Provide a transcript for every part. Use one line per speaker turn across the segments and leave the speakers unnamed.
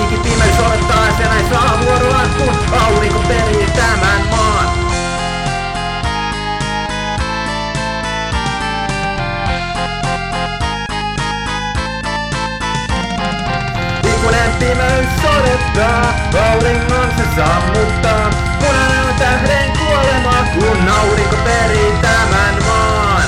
Ikipimeys odottaa ja se näin saa vuorollaan, kun aurinko perii tämän maan. Ikuinen pimeys odottaa, auringon se sammuttaa. Punainen on tähden kuolema, kun aurinko perii tämän maan.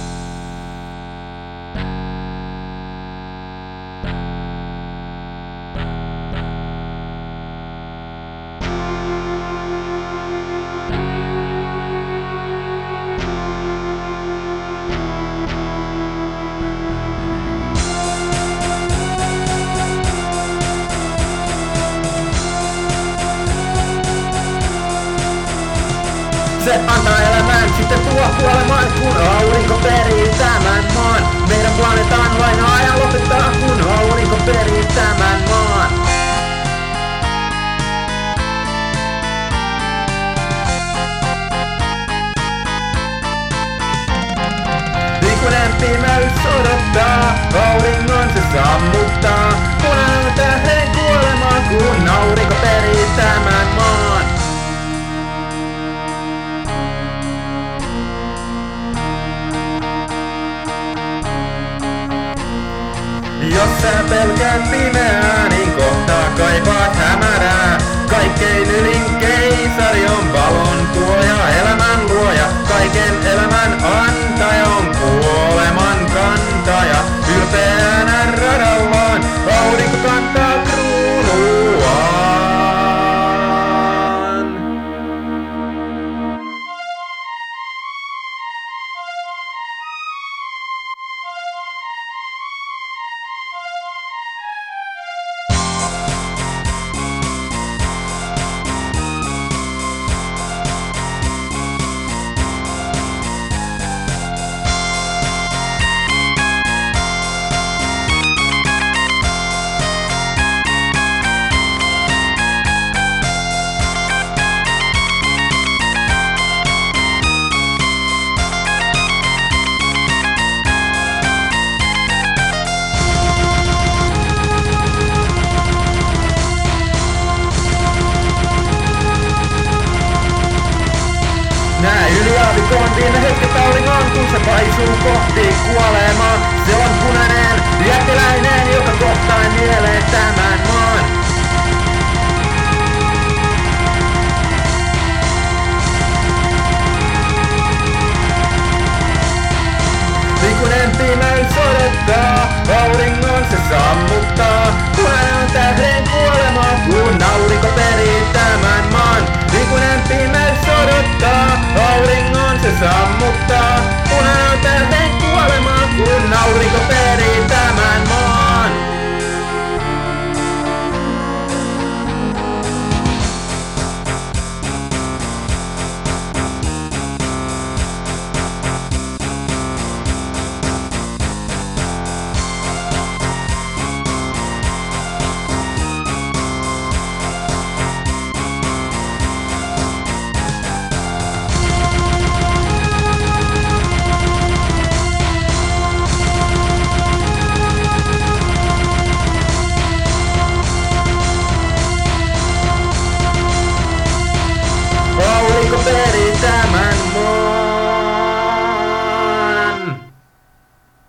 Se antaa elämään, sitten tuo kuolemaan, kun aurinko perii tämän maan. Meidän planeetan vain ajan lopettaa, kun aurinko perii tämän maan. Ikuinen pimeys odottaa, auringon se sammuttaa. Punainen tähden kuolema, kun aurinko perii tämän maan. Jos sä pelkäät pimeää, niin kohta kaipaat hämärää. Kaikkein ylin keisari on valon tuoja, elämän luoja. Kaiken elämän antaja on kuoleman kantaja. Ylpeänä radallaan aurinko kantaa kruunuaan. Nää yliaavikon viime hetket auringon, kun se paisuu kohti kuolemaa. Se on punainen jättiläinen, joka kohtaa mieleen tämän.